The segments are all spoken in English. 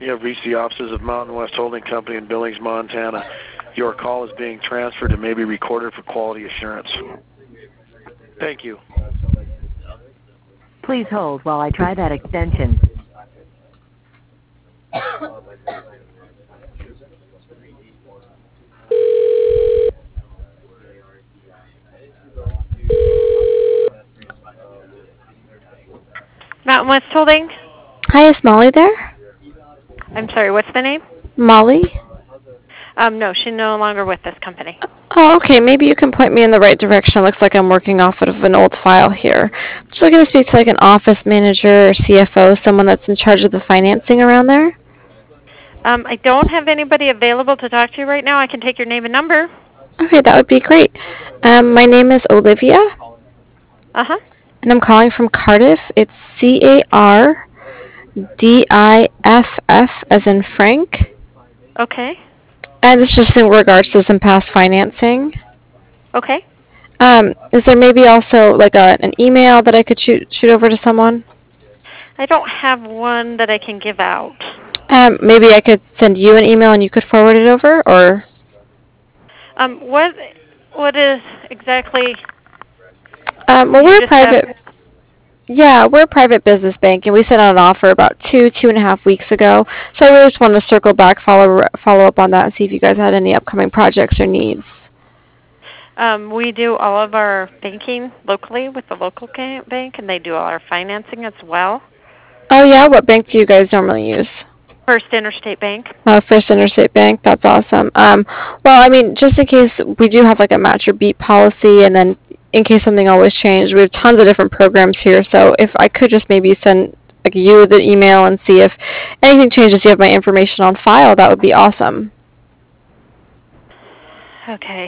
You have reached the offices of Mountain West Holding Company in Billings, Montana. Your call is being transferred and may be recorded for quality assurance. Thank you. Please hold while I try that extension. Mountain West Holding? Hi, is Molly there? I'm sorry, what's the name? Molly? No, she's no longer with this company. Oh, okay. Maybe you can point me in the right direction. It looks like I'm working off of an old file here. Just looking to speak to like an office manager or CFO, someone that's in charge of the financing around there. I don't have anybody available to talk to you right now. I can take your name and number. Okay, that would be great. My name is Olivia, Uh-huh. and I'm calling from Cardiff. It's CARDIFF as in Frank. Okay. And it's just in regards to some past financing. Okay. Is there maybe also like an email that I could shoot over to someone? I don't have one that I can give out. Maybe I could send you an email and you could forward it over, or? What is exactly? Well, we're a private. Yeah, we're a private business bank, and we sent out an offer about 2.5 weeks ago. So I really just wanted to circle back, follow up on that, and see if you guys had any upcoming projects or needs. We do all of our banking locally with the local bank, and they do all our financing as well. Oh yeah, what bank do you guys normally use? First Interstate Bank. First Interstate Bank. That's awesome. Well, I mean, just in case we do have like a match or beat policy, and then in case something always changes, we have tons of different programs here. So if I could just maybe send like you the email and see if anything changes, you have my information on file. That would be awesome. Okay.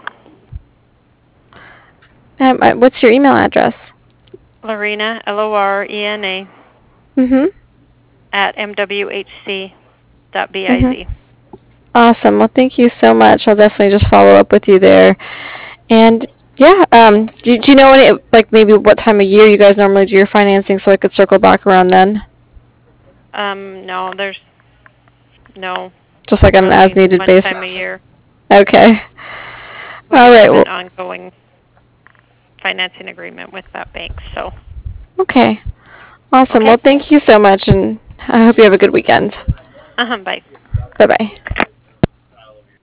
What's your email address? Lorena, Lorena. At mwhc.biz. Awesome. Well, thank you so much. I'll definitely just follow up with you there. And yeah, do you know any, like maybe what time of year you guys normally do your financing, so I could circle back around then? No, there's no. Just like on an as-needed basis. One time a year. Okay. All right. Well, an ongoing financing agreement with that bank, so. Okay. Awesome. Okay. Well, thank you so much, and I hope you have a good weekend. Bye. Bye-bye.